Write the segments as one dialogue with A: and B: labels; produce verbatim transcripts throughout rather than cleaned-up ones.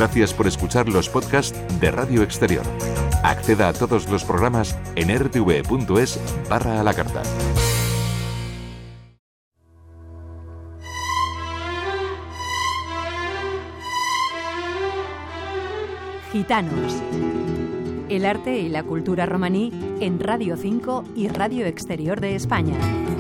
A: Gracias por escuchar los podcasts de Radio Exterior. Acceda a todos los programas en r t v punto es barra a la carta.
B: Gitanos. El arte y la cultura romaní en Radio cinco y Radio Exterior de España.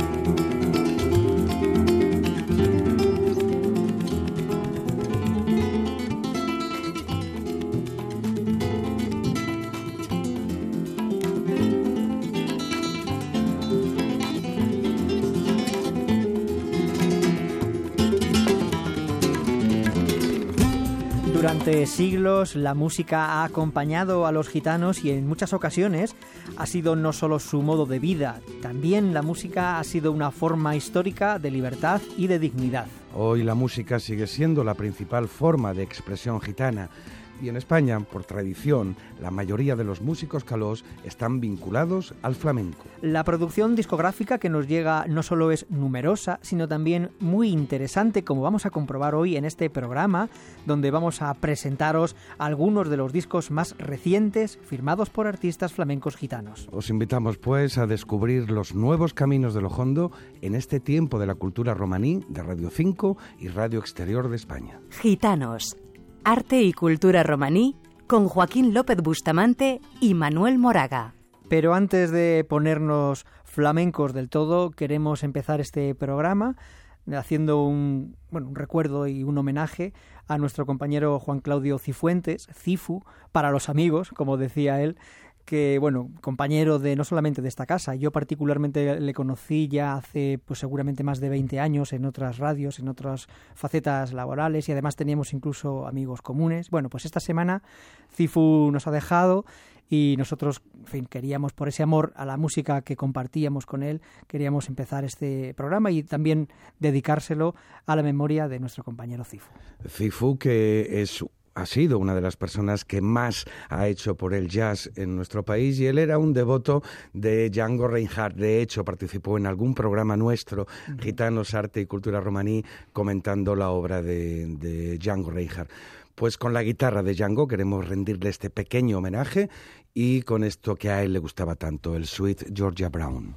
C: Durante siglos la música ha acompañado a los gitanos y en muchas ocasiones ha sido no solo su modo de vida, también la música ha sido una forma histórica de libertad y de dignidad.
D: Hoy la música sigue siendo la principal forma de expresión gitana. Y en España, por tradición, la mayoría de los músicos calós están vinculados al flamenco.
C: La producción discográfica que nos llega no solo es numerosa, sino también muy interesante, como vamos a comprobar hoy en este programa, donde vamos a presentaros algunos de los discos más recientes firmados por artistas flamencos gitanos.
D: Os invitamos, pues, a descubrir los nuevos caminos de lo hondo en este tiempo de la cultura romaní de Radio cinco y Radio Exterior de España.
B: Gitanos. Arte y cultura romaní con Joaquín López Bustamante y Manuel Moraga.
C: Pero antes de ponernos flamencos del todo, queremos empezar este programa haciendo un, bueno, un recuerdo y un homenaje a nuestro compañero Juan Claudio Cifuentes, Cifu, para los amigos, como decía él, que, bueno, compañero de no solamente de esta casa, yo particularmente le conocí ya hace, pues seguramente más de veinte años en otras radios, en otras facetas laborales y además teníamos incluso amigos comunes. Bueno, pues esta semana Cifu nos ha dejado y nosotros, en fin, queríamos, por ese amor a la música que compartíamos con él, queríamos empezar este programa y también dedicárselo a la memoria de nuestro compañero Cifu.
D: Cifu, que es... ha sido una de las personas que más ha hecho por el jazz en nuestro país y él era un devoto de Django Reinhardt. De hecho, participó en algún programa nuestro, uh-huh. Gitanos, Arte y Cultura Romaní, comentando la obra de, de Django Reinhardt. Pues con la guitarra de Django queremos rendirle este pequeño homenaje y con esto que a él le gustaba tanto, el Sweet Georgia Brown.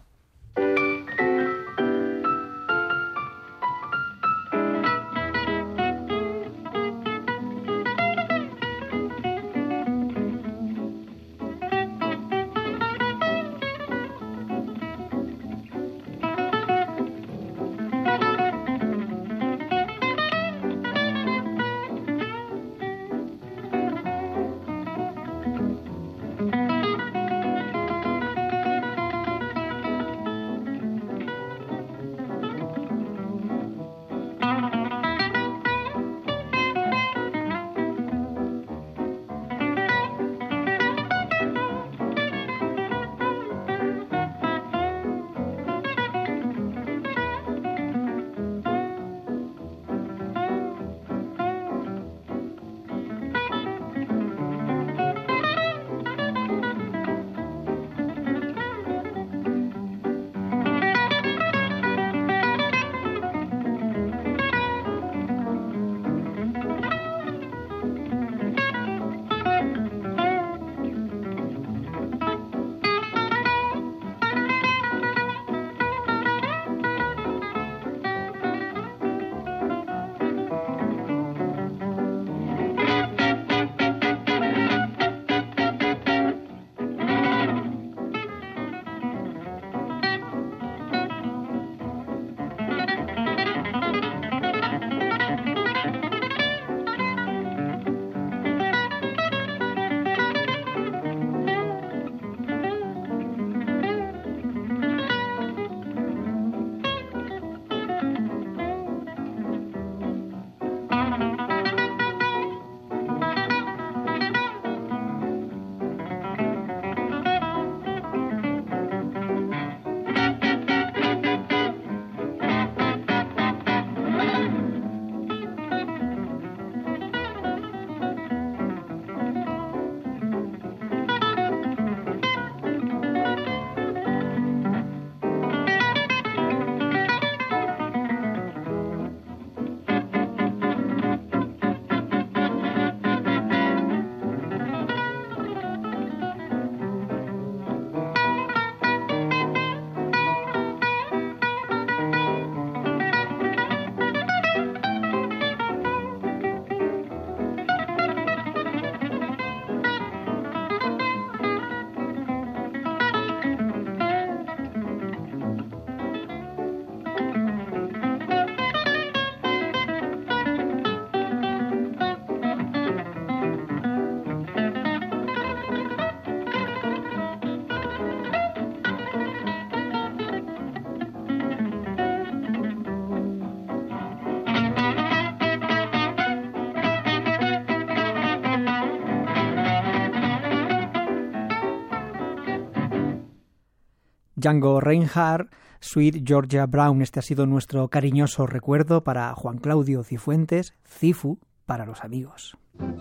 C: Django Reinhardt, Sweet Georgia Brown. Este ha sido nuestro cariñoso recuerdo para Juan Claudio Cifuentes, Cifu para los amigos.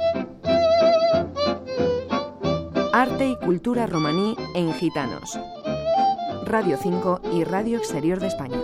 B: Arte y cultura romaní en gitanos. Radio cinco y Radio Exterior de España.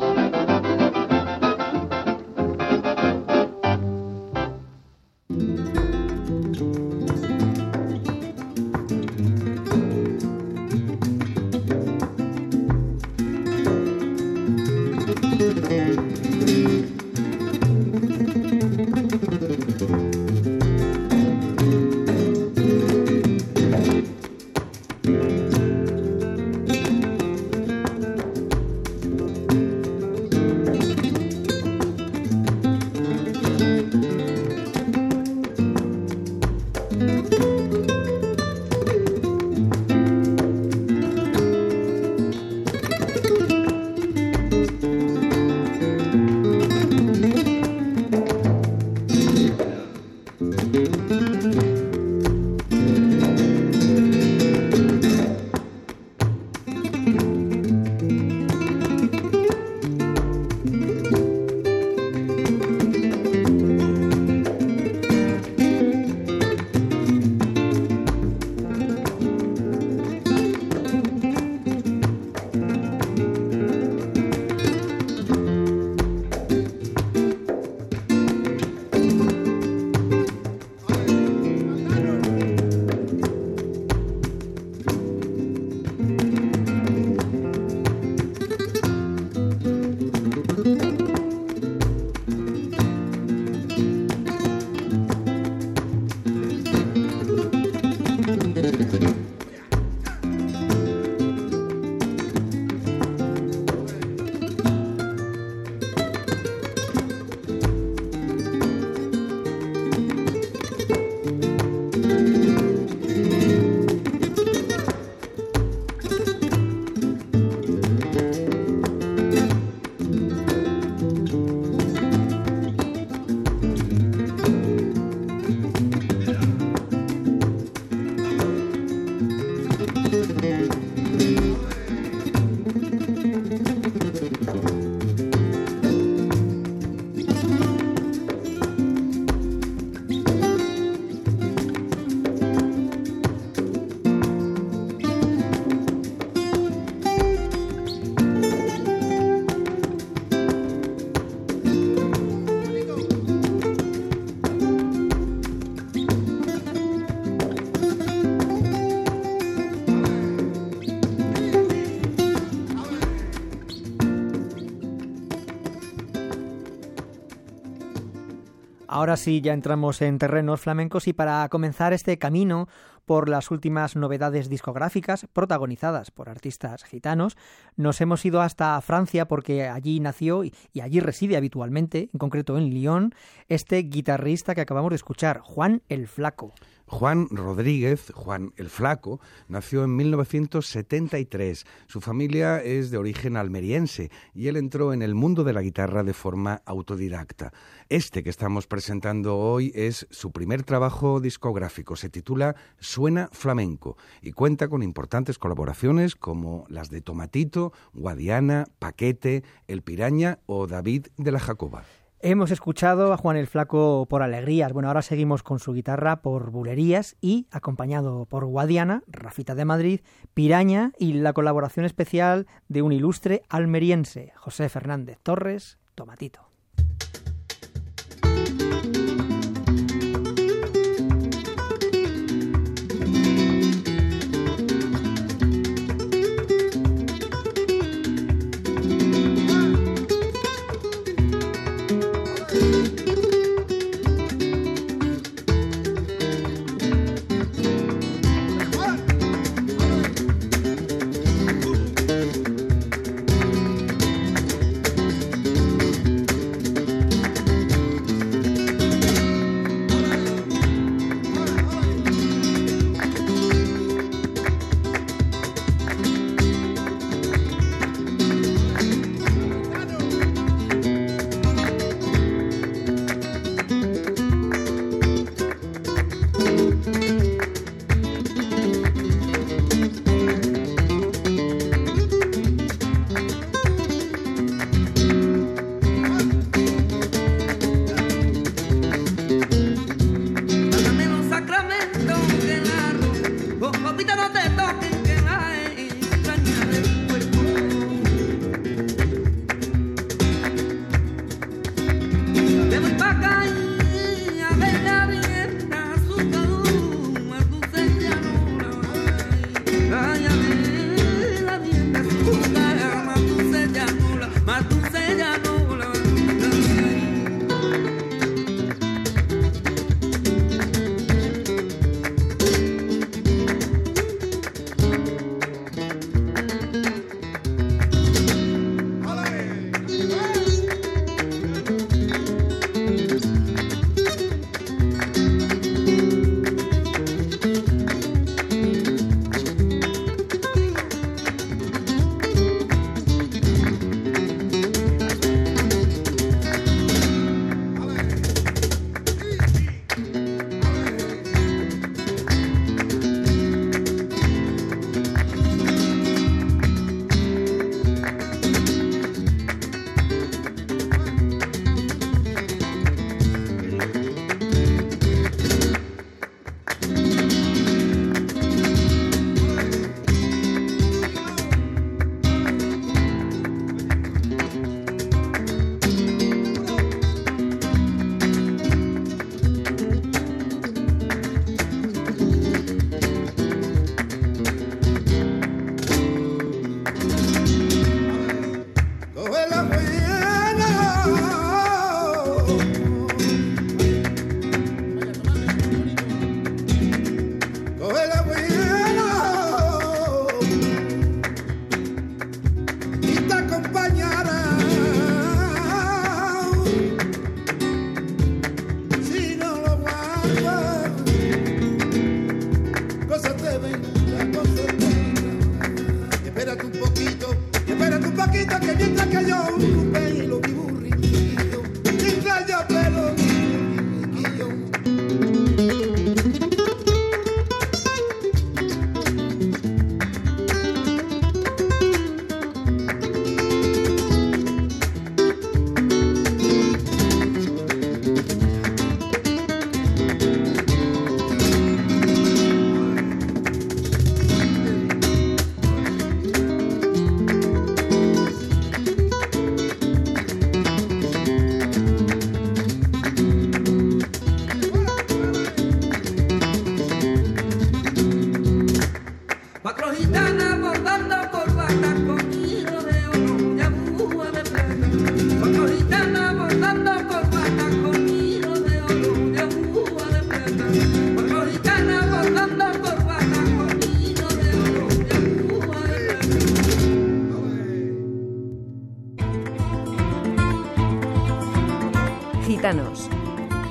C: Ahora sí, ya entramos en terrenos flamencos y para comenzar este camino por las últimas novedades discográficas protagonizadas por artistas gitanos, nos hemos ido hasta Francia porque allí nació y, y allí reside habitualmente, en concreto en Lyon, este guitarrista que acabamos de escuchar, Juan el Flaco.
D: Juan Rodríguez, Juan el Flaco, nació en mil novecientos setenta y tres. Su familia es de origen almeriense y él entró en el mundo de la guitarra de forma autodidacta. Este que estamos presentando hoy es su primer trabajo discográfico. Se titula Suena Flamenco y cuenta con importantes colaboraciones como las de Tomatito, Guadiana, Paquete, El Piraña o David de la Jacoba.
C: Hemos escuchado a Juan el Flaco por Alegrías. Bueno, ahora seguimos con su guitarra por Bulerías y acompañado por Guadiana, Rafita de Madrid, Piraña y la colaboración especial de un ilustre almeriense, José Fernández Torres, Tomatito.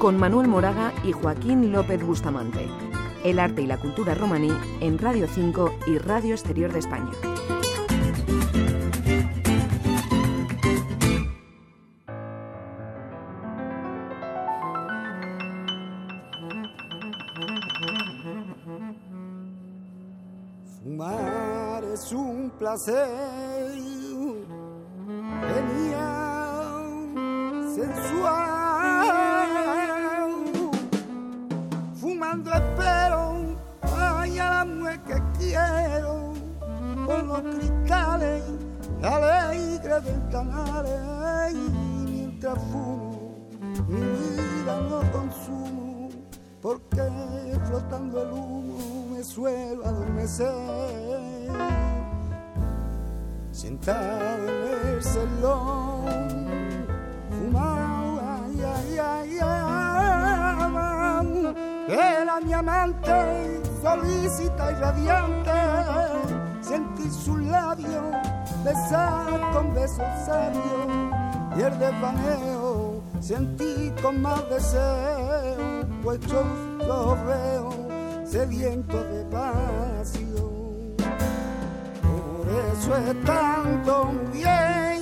E: con Manuel Moraga y Joaquín López Bustamante. El arte y la cultura romaní en Radio cinco y Radio Exterior de España.
F: Fumar es un placer genial, sensual. Fumando espero ay, a la mujer que quiero, con los cristales alegres ventanales. Y mientras fumo, mi vida no consumo, porque flotando el humo me suelo adormecer. Sentado en el salón, fumado, ay, ay, ay, ay, era mi amante, solícita y radiante. Sentí sus labios besar con besos sabios, y el desvaneo sentí con más deseo, pues yo los veo sedientos de pasión. Por eso es tanto bien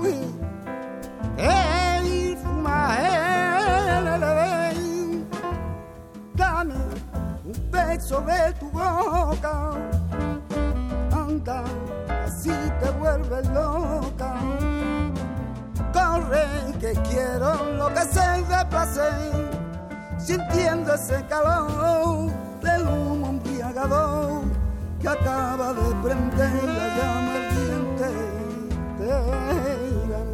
F: el fumar, dame un beso de tu boca, anda, así te vuelves loca. Corre que quiero enloquecer de placer, sintiendo ese calor del humo embriagador que acaba de prender la llama ardiente del amor.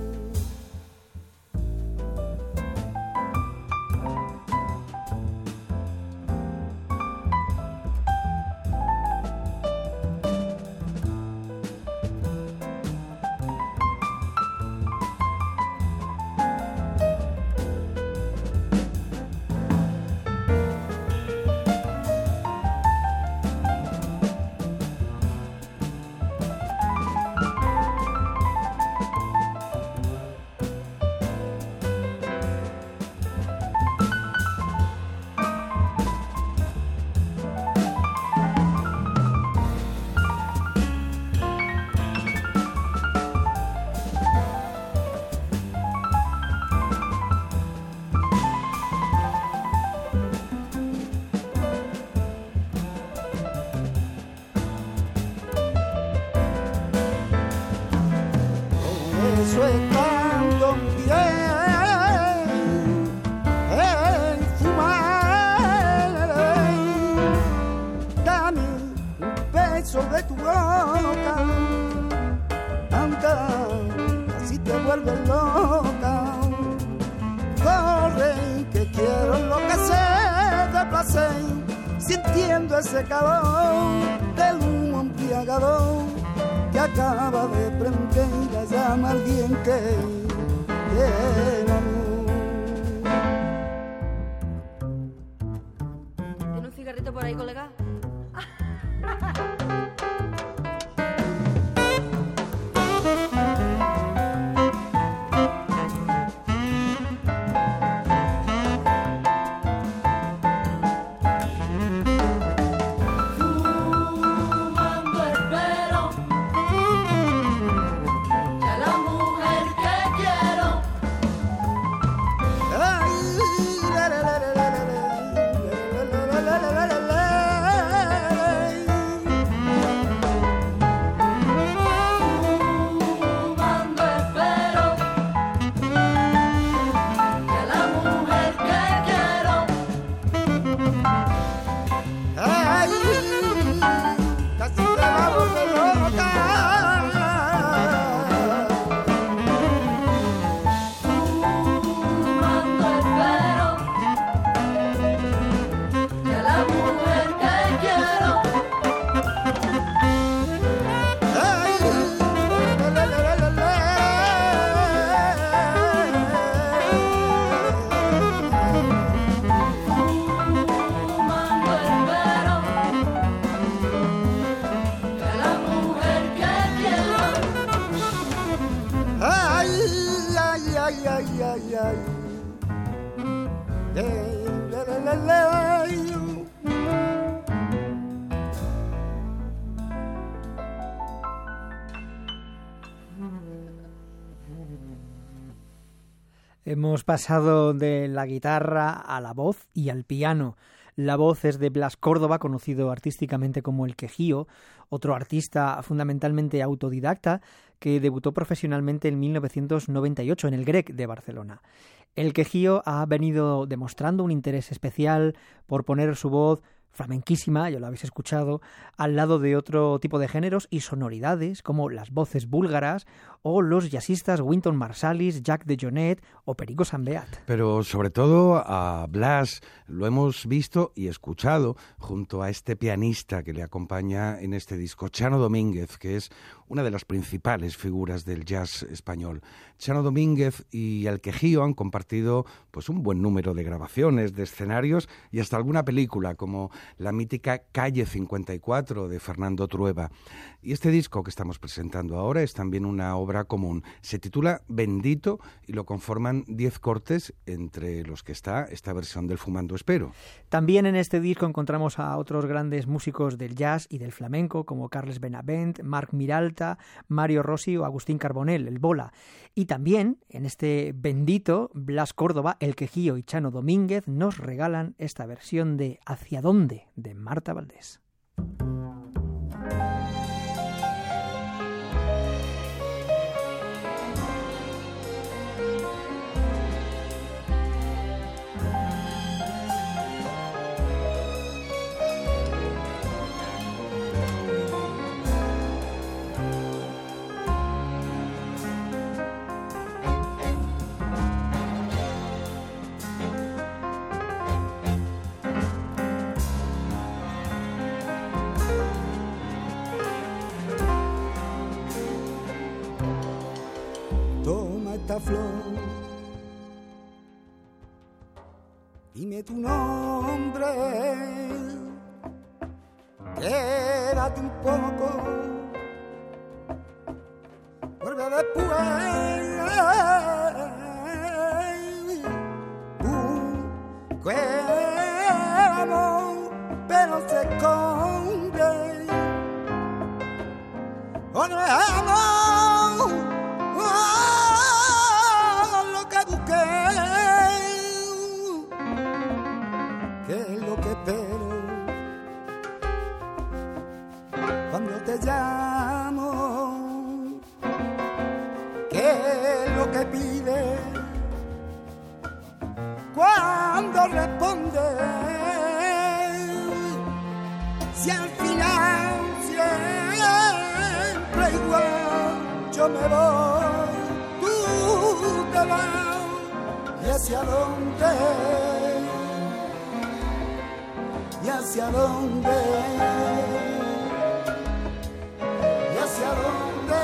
F: Eso es tanto bien el fumar, dame un beso de tu boca, anda, así te vuelves loca. Corre que quiero enloquecer de placer, sintiendo ese calor del humo embriagador que acaba de prender la llama ardiente del amor.
G: ¿Tiene un cigarrito por ahí, colega?
C: Hemos pasado de la guitarra a la voz y al piano. La voz es de Blas Córdoba, conocido artísticamente como El Quejío, otro artista fundamentalmente autodidacta que debutó profesionalmente en mil novecientos noventa y ocho en el Grec de Barcelona. El Quejío ha venido demostrando un interés especial por poner su voz flamenquísima, ya lo habéis escuchado, al lado de otro tipo de géneros y sonoridades como las voces búlgaras o los jazzistas Wynton Marsalis, Jack de Jonet o Perico Sambeat.
D: Pero sobre todo a Blas lo hemos visto y escuchado junto a este pianista que le acompaña en este disco, Chano Domínguez, que es una de las principales figuras del jazz español. Chano Domínguez y El Quejío han compartido pues un buen número de grabaciones, de escenarios y hasta alguna película como la mítica Calle cincuenta y cuatro de Fernando Trueba. Y este disco que estamos presentando ahora es también una obra común. Se titula Bendito y lo conforman diez cortes, entre los que está esta versión del Fumando Espero.
C: También en este disco encontramos a otros grandes músicos del jazz y del flamenco como Carles Benavent, Marc Miralta, Mario Rossi o Agustín Carbonell, el Bola. Y también en este Bendito, Blas Córdoba, El Quejío y Chano Domínguez nos regalan esta versión de Hacia dónde, de Marta Valdés.
F: Flor, dime tu nombre, quédate un poco, vuelve después, busquemos, pero se esconde, otro amor. ¿Qué es lo que espero cuando te llamo? ¿Qué es lo que pide cuando responde? Si al final siempre igual yo me voy, tú te vas, ¿y hacia dónde? ¿Y hacia dónde? ¿Y hacia dónde?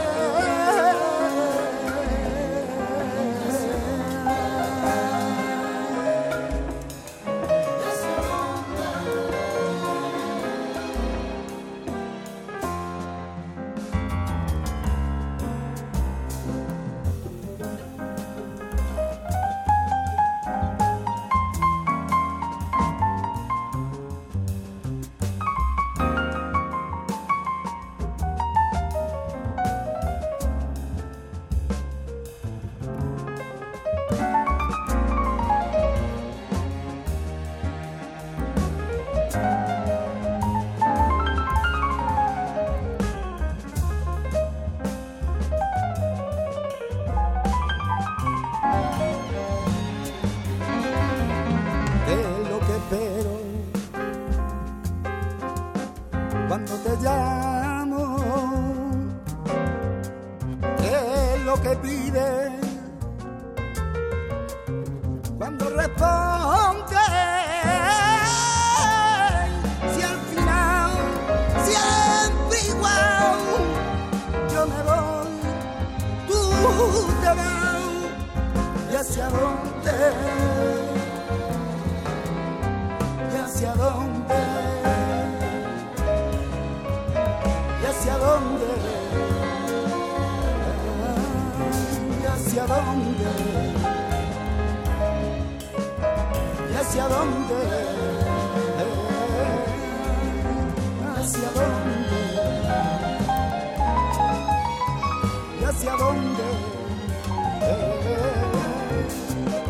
F: Cuando te llamo, ¿qué es lo que pides? Cuando respondes, si al final siempre igual yo me voy, tú te vas, ¿y hacia dónde? ¿Y hacia dónde? ¿Hacia dónde? ¿Y hacia dónde? ¿Y hacia dónde? ¿Hacia dónde? ¿Y hacia dónde?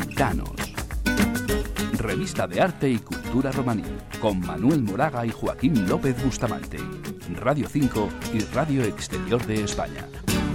G: Gitanos. Revista de arte y cultura romaní, con Manuel Moraga y Joaquín López Bustamante. Radio cinco y Radio Exterior de España.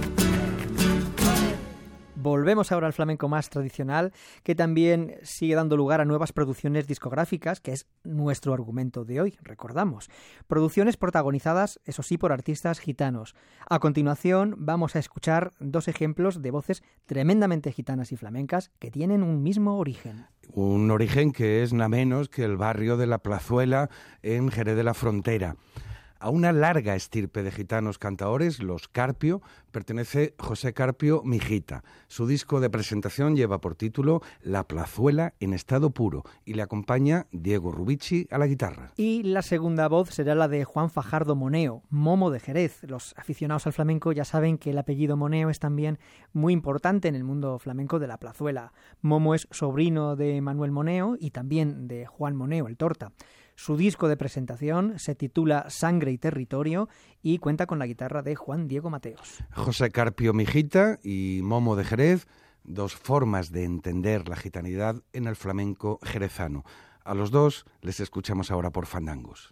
C: Volvemos ahora al flamenco más tradicional, que también sigue dando lugar a nuevas producciones discográficas, que es nuestro argumento de hoy, recordamos. Producciones protagonizadas, eso sí, por artistas gitanos. A continuación vamos a escuchar dos ejemplos de voces tremendamente gitanas y flamencas que tienen un mismo origen.
D: Un origen que es nada menos que el barrio de La Plazuela en Jerez de la Frontera. A una larga estirpe de gitanos cantaores, los Carpio, pertenece José Carpio Mijita. Su disco de presentación lleva por título La Plazuela en estado puro y le acompaña Diego Rubici a la guitarra.
C: Y la segunda voz será la de Juan Fajardo Moneo, Momo de Jerez. Los aficionados al flamenco ya saben que el apellido Moneo es también muy importante en el mundo flamenco de La Plazuela. Momo es sobrino de Manuel Moneo y también de Juan Moneo, el Torta. Su disco de presentación se titula Sangre y Territorio y cuenta con la guitarra de Juan Diego Mateos.
D: José Carpio Mijita y Momo de Jerez, dos formas de entender la gitanidad en el flamenco jerezano. A los dos les escuchamos ahora por Fandangos.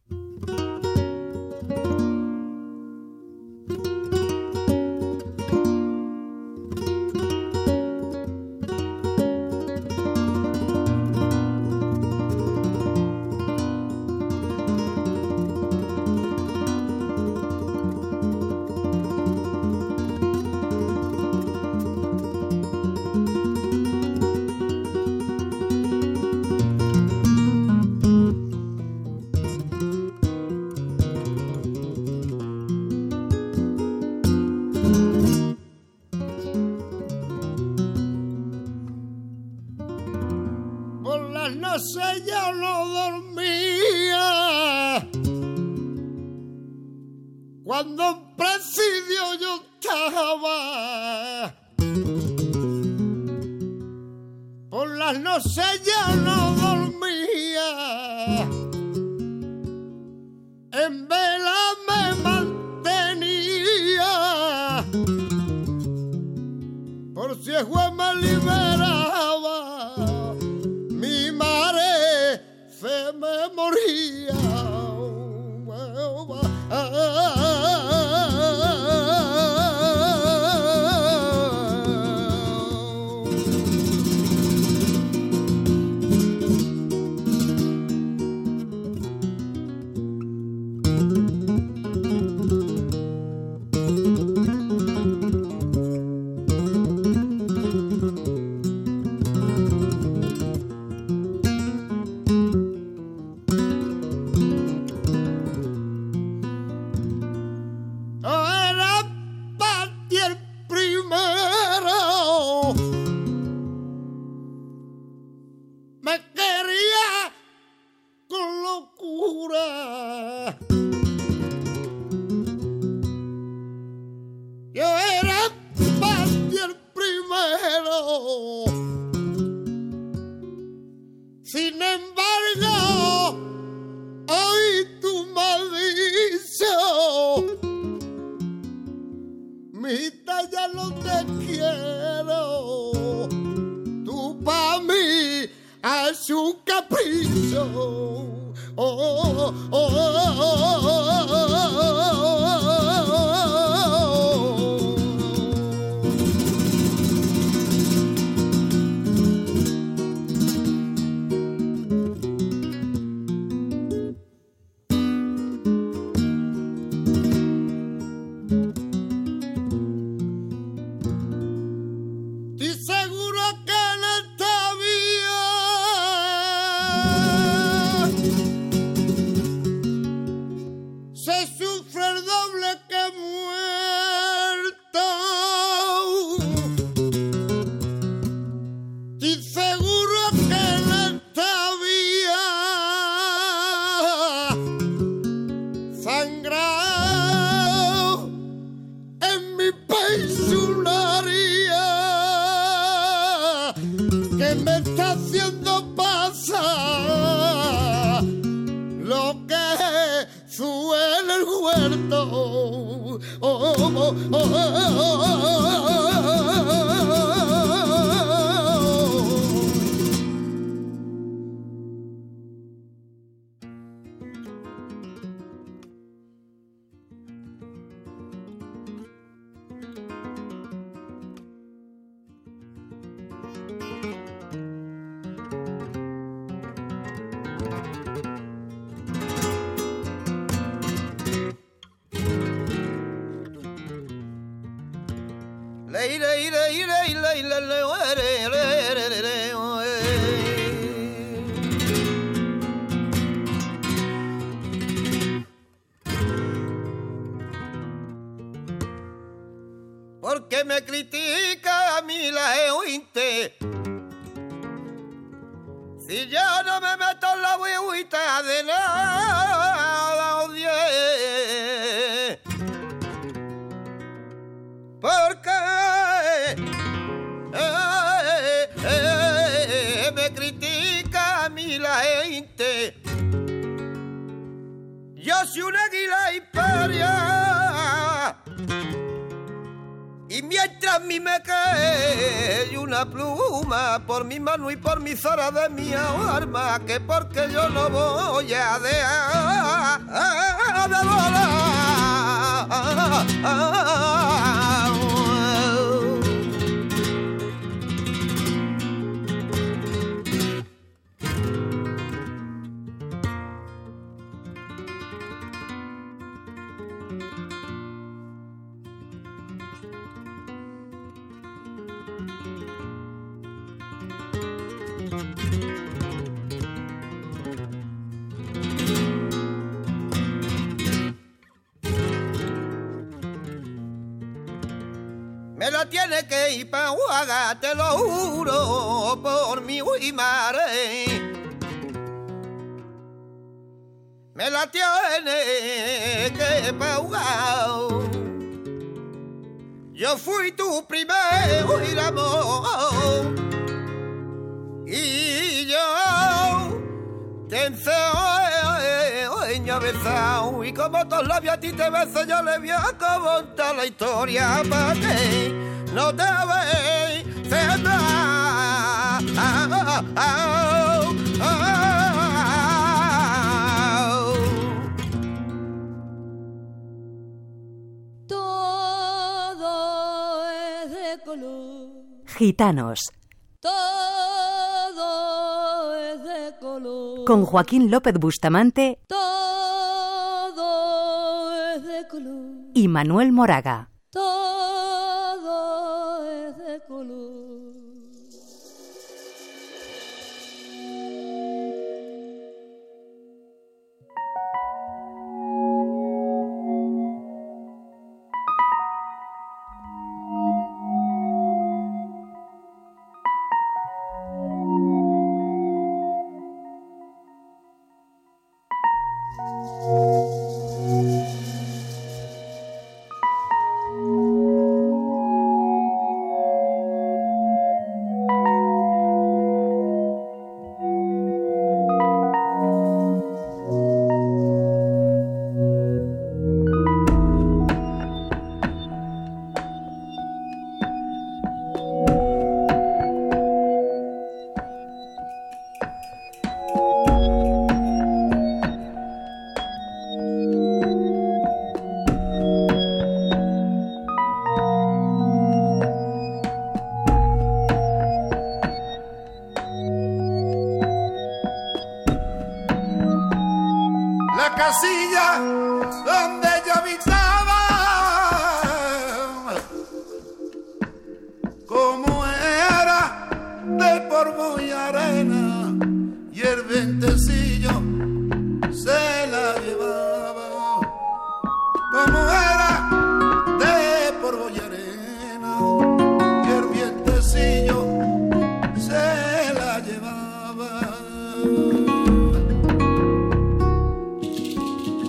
H: Cuando en presidio yo estaba, por las noches ya no dormía, en vela me mantenía, por si el juez me liberaba, mi madre se me moría. Sin embargo, hoy tú me has dicho, Mijita, ya no te quiero, tú pa' mí es un capricho. Oh, oh, oh, oh, oh, Porque me critica a mí la gente. Si yo no me meto en la huevita de nada, odie. Porque eh, eh, me critica a mí la gente. Yo soy una águila imperia. Y mientras a mí me cae una pluma por mi mano y por mi zona de mi arma, que porque yo no voy a dejar de volar. Me la tiene que ir pa' Huaga, te lo juro, por mi Guimare. Me la tiene que ir pa' Huaga. Yo fui tu primero amor y yo te enseño besado, y como todos los días a ti te beso, yo le voy a contar la historia para que no te veas
I: todo es de color.
B: Gitanos.
I: Todo es de color.
B: Con Joaquín López Bustamante.
I: Todo es de color.
B: Y Manuel Moraga.
I: Todo es de color.
F: Casilla donde yo habitaba, como era de polvo y arena, y el ventecillo se la llevaba, como era de polvo y arena, y el vientecillo se la llevaba.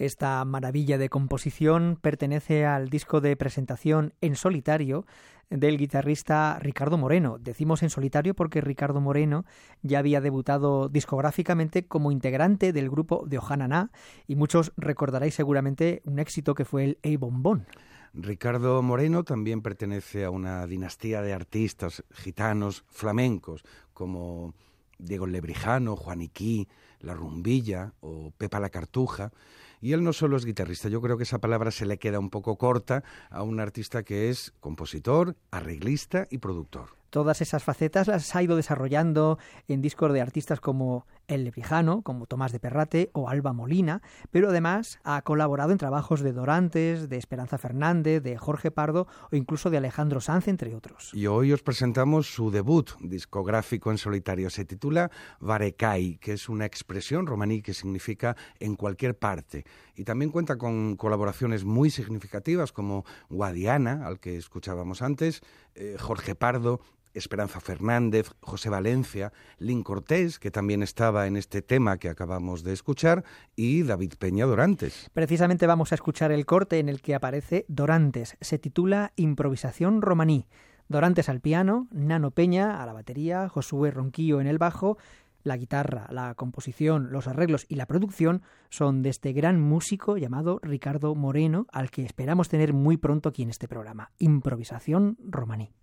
C: Esta maravilla de composición pertenece al disco de presentación en solitario del guitarrista Ricardo Moreno. Decimos en solitario porque Ricardo Moreno ya había debutado discográficamente como integrante del grupo de Ojananá y muchos recordaréis seguramente un éxito que fue el Ei Bombón.
D: Ricardo Moreno también pertenece a una dinastía de artistas gitanos flamencos como Diego Lebrijano, Juaniquí, La Rumbilla o Pepa la Cartuja. Y él no solo es guitarrista, yo creo que esa palabra se le queda un poco corta a un artista que es compositor, arreglista y productor. Todas esas facetas las ha ido desarrollando en discos de artistas como El Lebrijano, como Tomás de Perrate o Alba Molina, pero además ha colaborado en trabajos de Dorantes, de Esperanza Fernández, de Jorge Pardo o incluso de Alejandro Sanz, entre otros. Y hoy os presentamos su debut discográfico en solitario. Se titula Varekai, que es una expresión romaní que significa en cualquier parte. Y también cuenta con colaboraciones muy significativas como Guadiana, al que escuchábamos antes, eh, Jorge Pardo, Esperanza Fernández, José Valencia, Lin Cortés, que también estaba en este tema que acabamos de escuchar, y David Peña Dorantes. Precisamente vamos a escuchar el corte en el que aparece Dorantes. Se titula Improvisación romaní. Dorantes al piano, Nano Peña a la batería, Josué Ronquillo en el bajo. La guitarra, la composición, los arreglos y la producción son de este gran músico llamado Ricardo Moreno, al que esperamos tener muy pronto aquí en este programa. Improvisación romaní.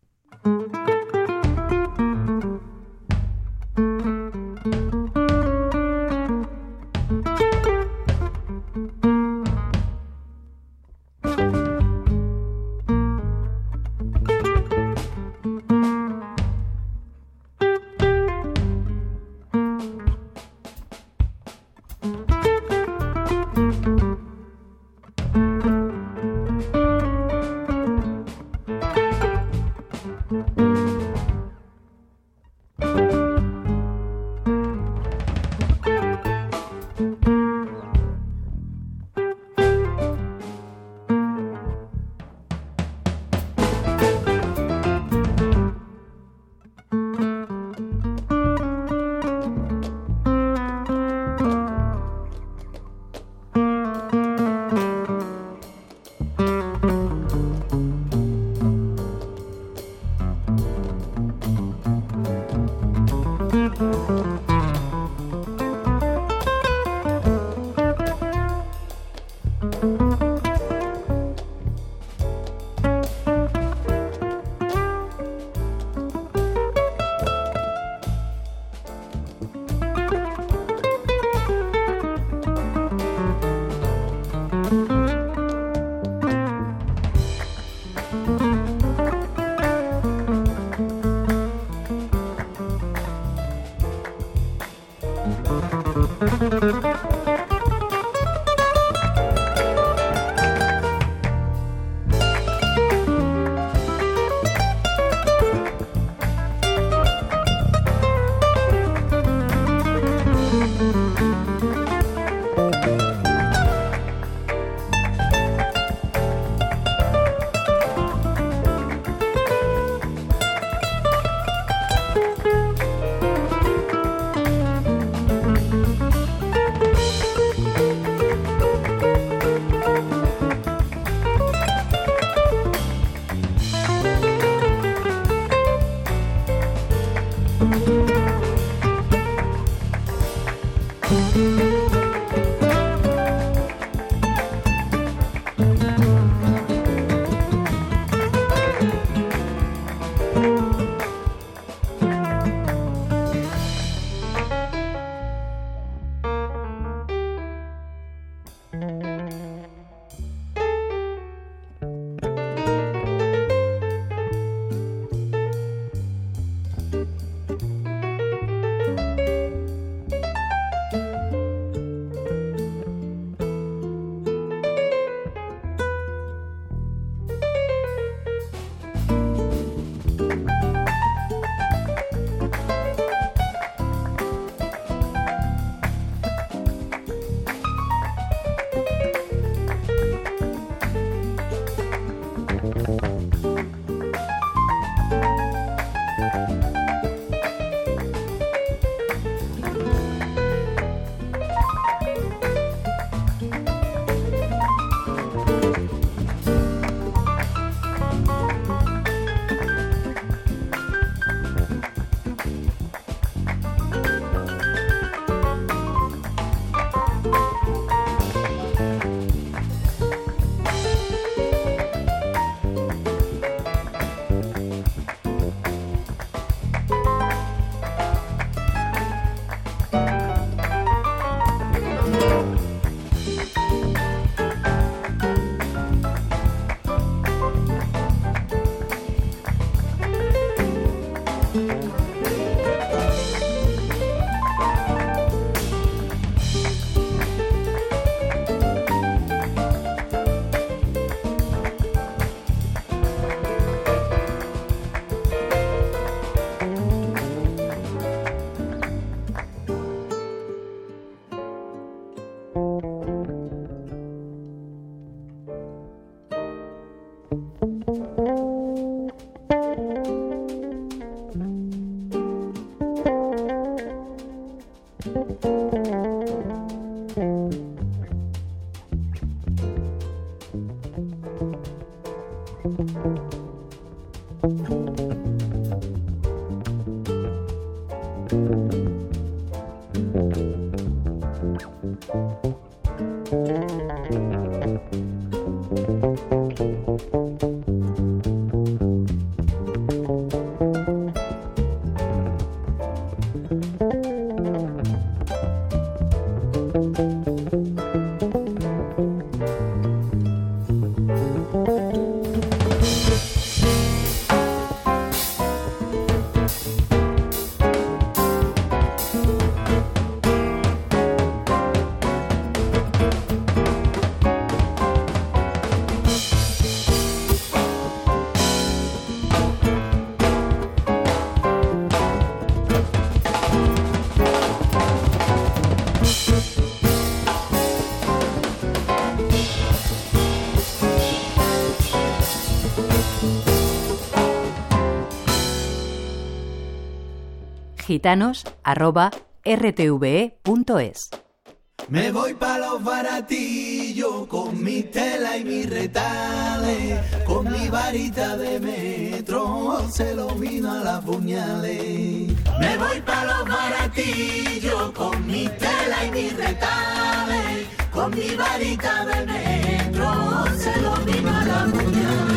B: gitanos arroba r t v e punto es.
J: Me voy pa' los baratillos con mi tela y mi retales, con mi varita de metro se lo vino a las puñales. Me voy pa' los baratillos con mi tela y mi retales, con mi varita de metro se lo vino a las puñales.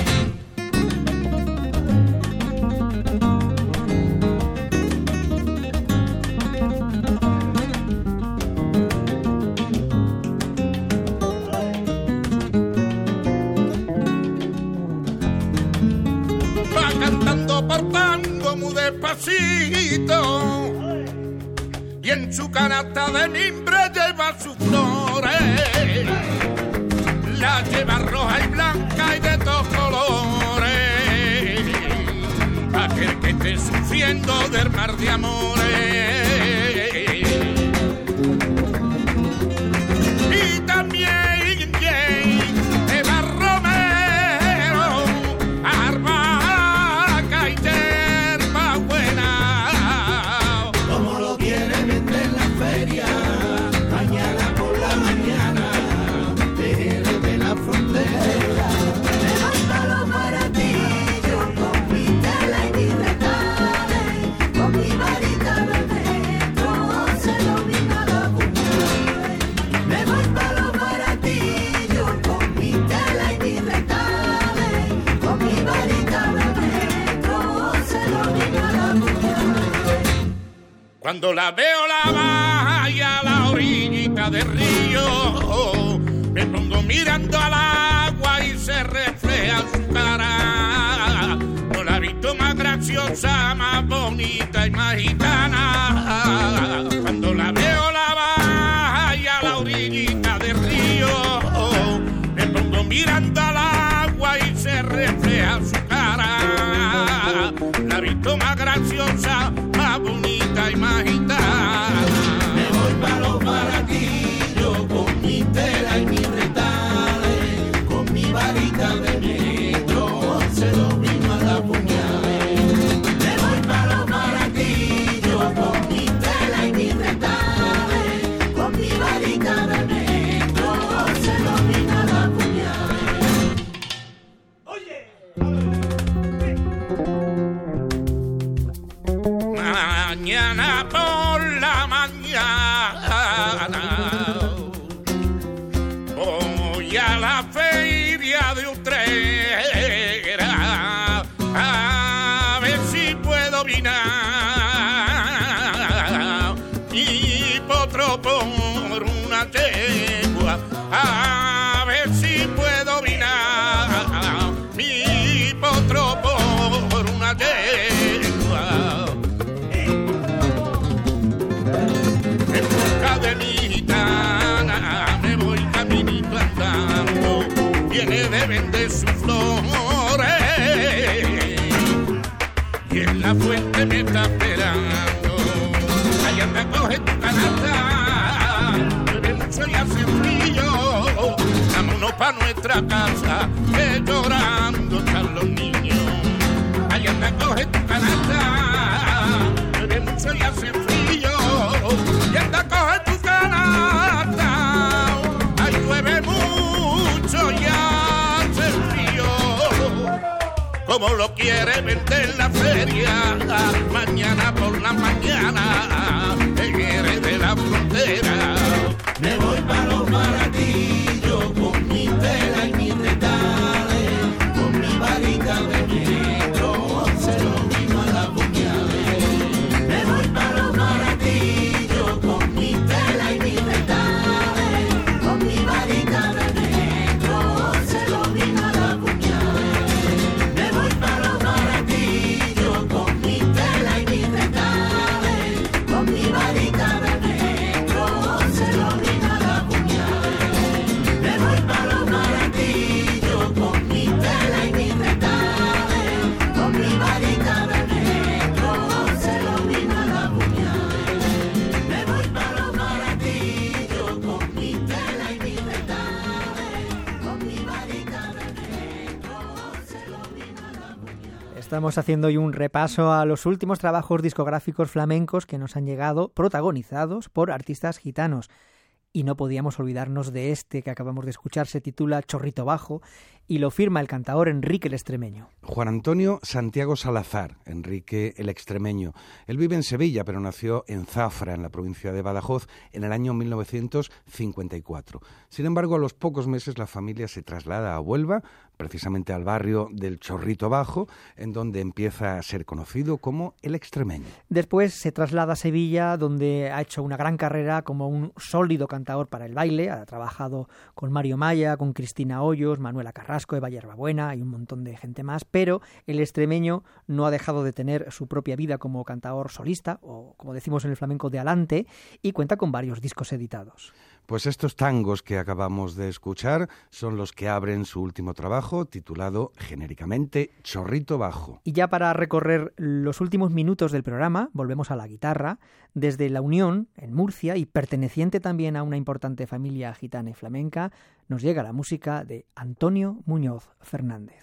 K: Por tango muy despacito y en su canasta de mimbre lleva sus flores, la lleva roja y blanca y de todos colores, aquel que esté sufriendo del mar de amores. Y también cuando la veo la valla a la orillita del río, me pongo mirando al agua y se refleja su cara. No la he visto más graciosa, más bonita y más gitana. Cuando la veo la valla a la orillita del río, me pongo mirando al agua y se refleja su cara. La he visto más graciosa, más bonita y más gitana.
J: Me voy pa' los baratillos con mi tela y mi retales, con mi varita de metro se lo vino a la puñales. Me voy pa' los baratillos con mi tela y mi retales, con mi varita de metro se lo vino a la puñales. Oye,
K: mañana por la mañana voy a la feria de Utrera a ver si puedo vinar y potro por una yegua, a ver si puedo vinar mi potro por una yegua. como lo quiere vender la feria. Mañana por la mañana, en Jerez de la Frontera.
J: Me voy para los baratillos con mi tela y mi retales, con mi varita de negro, se lo mismo a la puñales. Me voy para los baratillos con mi tela y mi retales, con mi varita de negro, se lo mismo a la puñales. Me voy para los baratillos con mi tela y mi retales, con mi varita de negro, se lo mismo a la puñales. Me voy para los baratillos con mi tela y mi retales, con mi varita de negro, se lo mismo a la puñales. Me voy para los baratillos con mi tela y mi retales, con mi varita de negro, se lo mismo a la puñales.
C: Estamos haciendo hoy un repaso a los últimos trabajos discográficos flamencos que nos han llegado protagonizados por artistas gitanos. Y no podíamos olvidarnos de este que acabamos de escuchar, se titula Chorrito Bajo y lo firma el cantaor Enrique el Extremeño.
D: Juan Antonio Santiago Salazar, Enrique el Extremeño. Él vive en Sevilla, pero nació en Zafra, en la provincia de Badajoz, en el año mil novecientos cincuenta y cuatro. Sin embargo, a los pocos meses la familia se traslada a Huelva, precisamente al barrio del Chorrito Bajo, en donde empieza a ser conocido como el Extremeño.
C: Después se traslada a Sevilla, donde ha hecho una gran carrera como un sólido cantador para el baile. Ha trabajado con Mario Maya, con Cristina Hoyos, Manuela Carrasco, Eva Yerbabuena y un montón de gente más, pero el extremeño no ha dejado de tener su propia vida como cantador solista, o como decimos en el flamenco, de alante, y cuenta con varios discos editados.
D: Pues estos tangos que acabamos de escuchar son los que abren su último trabajo, titulado genéricamente Chorrito Bajo.
C: Y ya para recorrer los últimos minutos del programa, volvemos a la guitarra, desde La Unión, en Murcia, y perteneciente también a una importante familia gitana y flamenca, nos llega la música de Antonio Muñoz Fernández.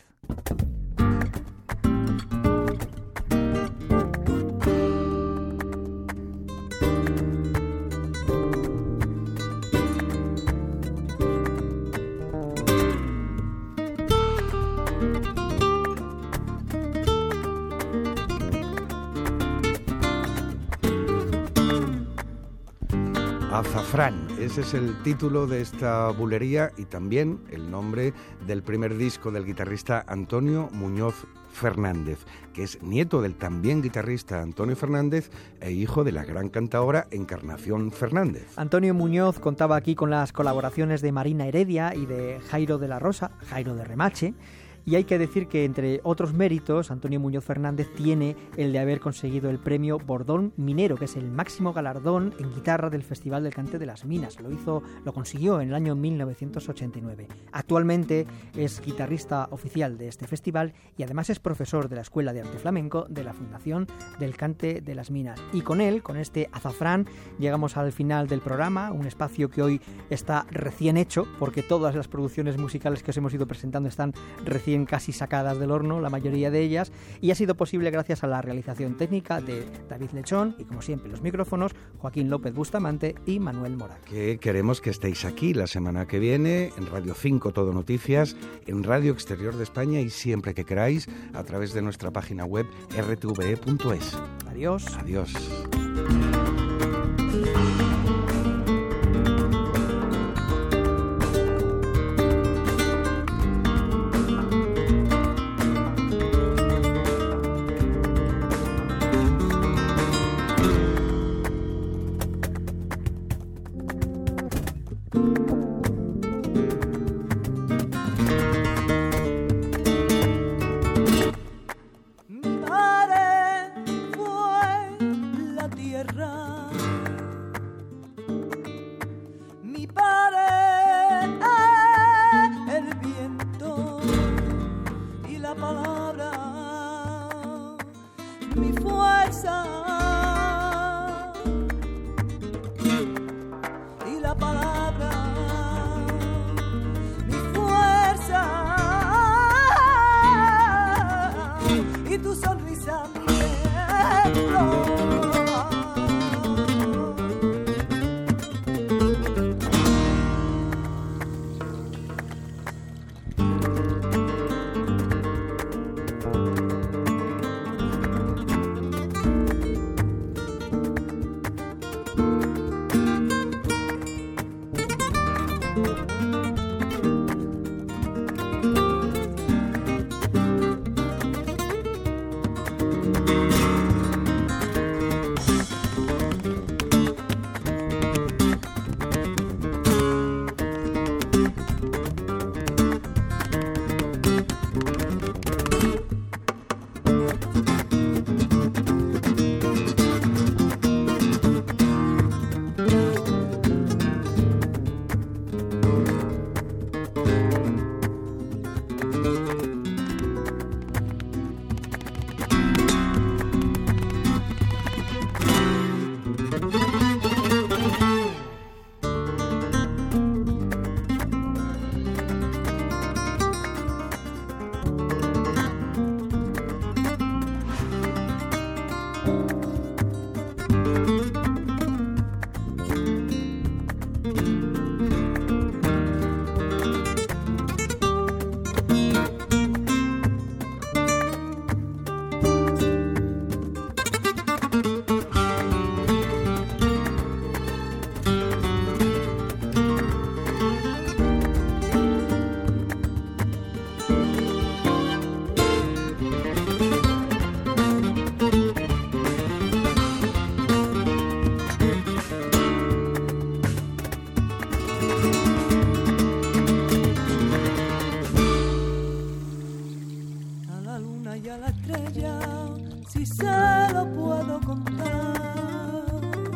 D: Azafrán, ese es el título de esta bulería y también el nombre del primer disco del guitarrista Antonio Muñoz Fernández, que es nieto del también guitarrista Antonio Fernández e hijo de la gran cantaora Encarnación Fernández.
C: Antonio Muñoz contaba aquí con las colaboraciones de Marina Heredia y de Jairo de la Rosa, Jairo de Remache. Y hay que decir que, entre otros méritos, Antonio Muñoz Fernández tiene el de haber conseguido el premio Bordón Minero, que es el máximo galardón en guitarra del Festival del Cante de las Minas. Lo hizo, lo consiguió en el año mil novecientos ochenta y nueve. Actualmente es guitarrista oficial de este festival y además es profesor de la Escuela de Arte Flamenco de la Fundación del Cante de las Minas. Y con él, con este Azafrán, llegamos al final del programa, un espacio que hoy está recién hecho, porque todas las producciones musicales que os hemos ido presentando están recién casi sacadas del horno, la mayoría de ellas, y ha sido posible gracias a la realización técnica de David Lechón y, como siempre, los micrófonos, Joaquín López Bustamante y Manuel Moraga.
D: Que queremos que estéis aquí la semana que viene en Radio cinco Todo Noticias, en Radio Exterior de España y siempre que queráis a través de nuestra página web r t v e punto es.
C: Adiós.
D: Adiós.
I: la luna y a la estrella, si se lo puedo contar.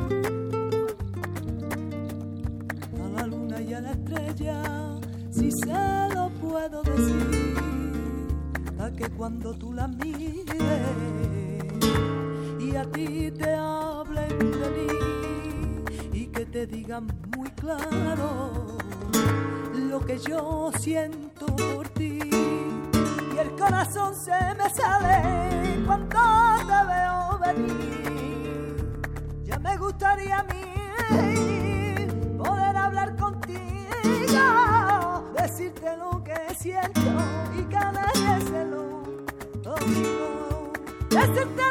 I: A la luna y a la estrella, si se lo puedo decir, a que cuando tú la mires y a ti te hablen de mí y que te digan muy claro lo que yo siento por ti, y el corazón se me sale cuando te veo venir. Ya me gustaría a mí poder hablar contigo, decirte lo que siento y cada día se lo digo, decirte